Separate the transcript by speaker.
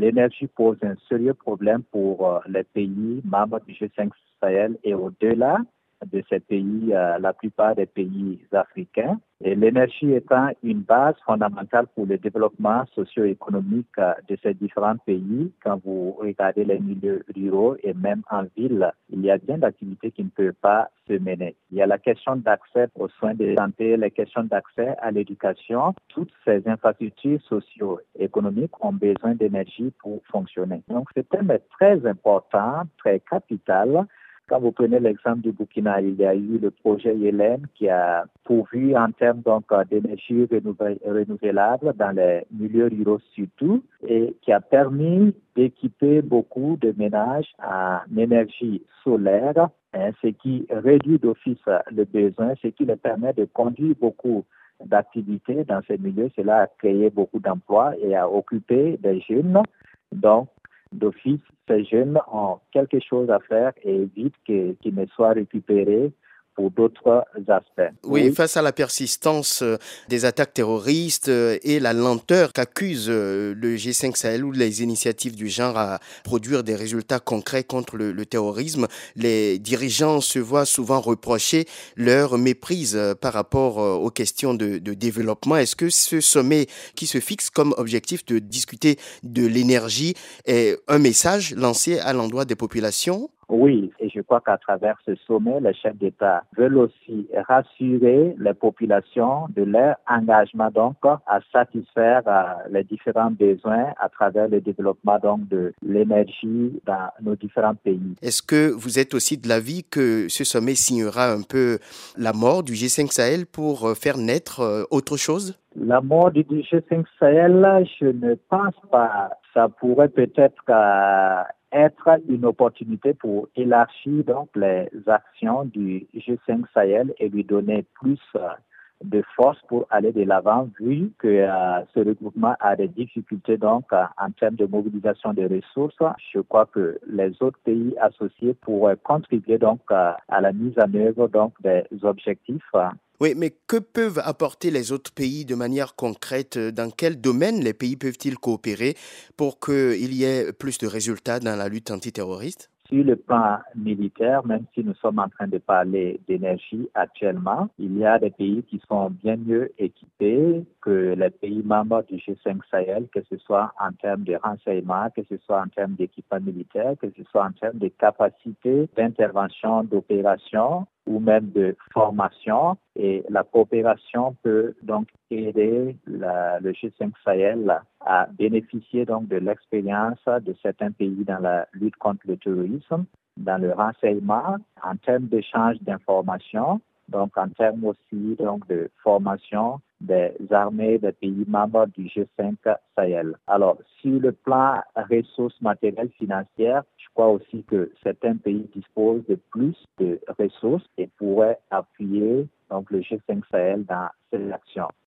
Speaker 1: l'énergie pose un sérieux problème pour les pays membres du G5 Sahel et au-delà de ces pays, la plupart des pays africains. Et l'énergie étant une base fondamentale pour le développement socio-économique de ces différents pays, quand vous regardez les milieux ruraux et même en ville, il y a bien d'activités qui ne peuvent pas se mener. Il y a la question d'accès aux soins de santé, les questions d'accès à l'éducation. Toutes ces infrastructures socio-économiques ont besoin d'énergie pour fonctionner. Donc, ce thème est très important, très capital. Quand vous prenez l'exemple du Burkina, il y a eu le projet Yélène qui a pourvu en termes d'énergie renouvelable dans les milieux ruraux surtout et qui a permis d'équiper beaucoup de ménages en énergie solaire, ce qui réduit d'office le besoin, ce qui leur permet de conduire beaucoup d'activités dans ces milieux. Cela a créé beaucoup d'emplois et a occupé des jeunes. Donc, d'office, ces jeunes ont quelque chose à faire et évitent qu'ils ne soient récupérés pour d'autres aspects.
Speaker 2: Oui, face à la persistance des attaques terroristes et la lenteur qu'accuse le G5 Sahel ou les initiatives du genre à produire des résultats concrets contre le terrorisme, les dirigeants se voient souvent reprocher leur méprise par rapport aux questions de développement. Est-ce que ce sommet qui se fixe comme objectif de discuter de l'énergie est un message lancé à l'endroit des populations?
Speaker 1: Oui, et je crois qu'à travers ce sommet, les chefs d'État veulent aussi rassurer les populations de leur engagement donc à satisfaire les différents besoins à travers le développement donc de l'énergie dans nos différents pays.
Speaker 2: Est-ce que vous êtes aussi de l'avis que ce sommet signera un peu la mort du G5 Sahel pour faire naître autre chose?
Speaker 1: La mort du G5 Sahel, je ne pense pas. Ça pourrait peut-être être une opportunité pour élargir donc les actions du G5 Sahel et lui donner plus de force pour aller de l'avant, vu que ce regroupement a des difficultés donc en termes de mobilisation des ressources. Je crois que les autres pays associés pourraient contribuer donc à la mise en œuvre donc des objectifs.
Speaker 2: Oui, mais que peuvent apporter les autres pays de manière concrète? Dans quel domaine les pays peuvent-ils coopérer pour qu'il y ait plus de résultats dans la lutte antiterroriste?
Speaker 1: Sur le plan militaire, même si nous sommes en train de parler d'énergie actuellement, il y a des pays qui sont bien mieux équipés que les pays membres du G5 Sahel, que ce soit en termes de renseignement, que ce soit en termes d'équipement militaire, que ce soit en termes de capacité d'intervention, d'opération ou même de formation. Et la coopération peut donc aider le G5 Sahel à bénéficier donc de l'expérience de certains pays dans la lutte contre le terrorisme, dans le renseignement, en termes d'échange d'informations, donc en termes aussi donc de formation des armées des pays membres du G5 Sahel. Alors, sur le plan ressources matérielles financières, je crois aussi que certains pays disposent de plus de ressources et pourraient appuyer donc le G5 Sahel dans ces actions.